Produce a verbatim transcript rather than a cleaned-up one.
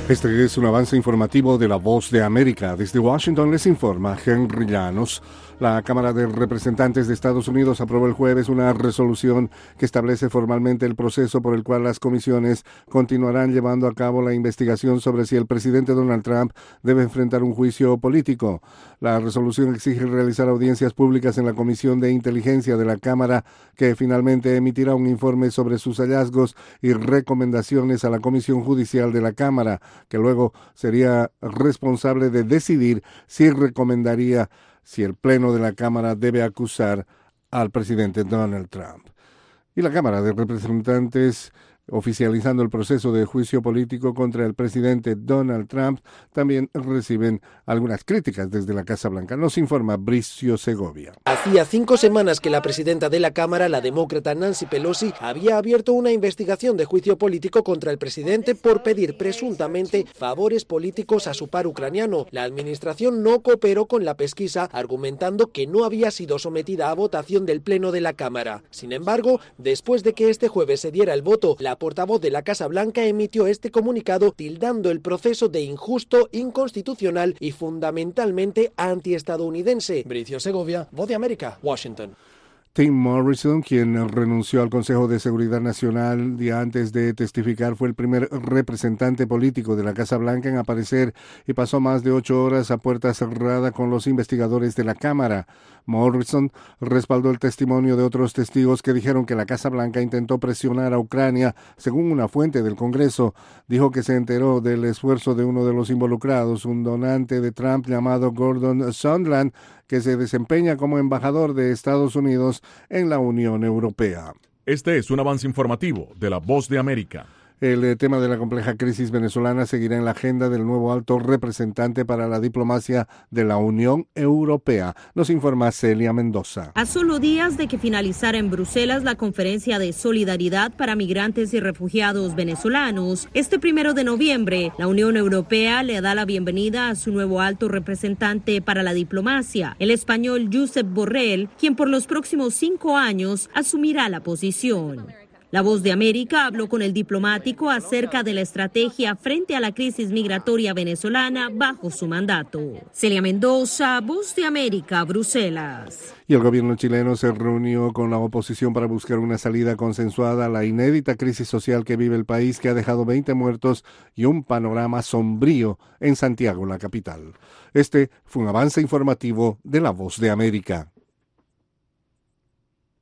Este es un avance informativo de La Voz de América. Desde Washington les informa Henry Llanos. La Cámara de Representantes de Estados Unidos aprobó el jueves una resolución que establece formalmente el proceso por el cual las comisiones continuarán llevando a cabo la investigación sobre si el presidente Donald Trump debe enfrentar un juicio político. La resolución exige realizar audiencias públicas en la Comisión de Inteligencia de la Cámara, que finalmente emitirá un informe sobre sus hallazgos y recomendaciones a la Comisión Judicial de la Cámara, que luego sería responsable de decidir si recomendaría si el Pleno de la Cámara debe acusar al presidente Donald Trump. Y la Cámara de Representantes, oficializando el proceso de juicio político contra el presidente Donald Trump, también reciben algunas críticas desde la Casa Blanca. Nos informa Bricio Segovia. Hacía cinco semanas que la presidenta de la Cámara, la demócrata Nancy Pelosi, había abierto una investigación de juicio político contra el presidente por pedir presuntamente favores políticos a su par ucraniano. La administración no cooperó con la pesquisa, argumentando que no había sido sometida a votación del Pleno de la Cámara. Sin embargo, después de que este jueves se diera el voto, la portavoz de la Casa Blanca emitió este comunicado tildando el proceso de injusto, inconstitucional y fundamentalmente antiestadounidense. Bricio Segovia, Voz de América, Washington. Tim Morrison, quien renunció al Consejo de Seguridad Nacional día antes de testificar, fue el primer representante político de la Casa Blanca en aparecer y pasó más de ocho horas a puerta cerrada con los investigadores de la Cámara. Morrison respaldó el testimonio de otros testigos que dijeron que la Casa Blanca intentó presionar a Ucrania. Según una fuente del Congreso, dijo que se enteró del esfuerzo de uno de los involucrados, un donante de Trump llamado Gordon Sondland, que se desempeña como embajador de Estados Unidos en la Unión Europea. Este es un avance informativo de La Voz de América. El tema de la compleja crisis venezolana seguirá en la agenda del nuevo alto representante para la diplomacia de la Unión Europea. Nos informa Celia Mendoza. A solo días de que finalizara en Bruselas la conferencia de solidaridad para migrantes y refugiados venezolanos, este primero de noviembre, la Unión Europea le da la bienvenida a su nuevo alto representante para la diplomacia, el español Josep Borrell, quien por los próximos cinco años asumirá la posición. La Voz de América habló con el diplomático acerca de la estrategia frente a la crisis migratoria venezolana bajo su mandato. Celia Mendoza, Voz de América, Bruselas. Y el gobierno chileno se reunió con la oposición para buscar una salida consensuada a la inédita crisis social que vive el país, que ha dejado veinte muertos y un panorama sombrío en Santiago, la capital. Este fue un avance informativo de La Voz de América.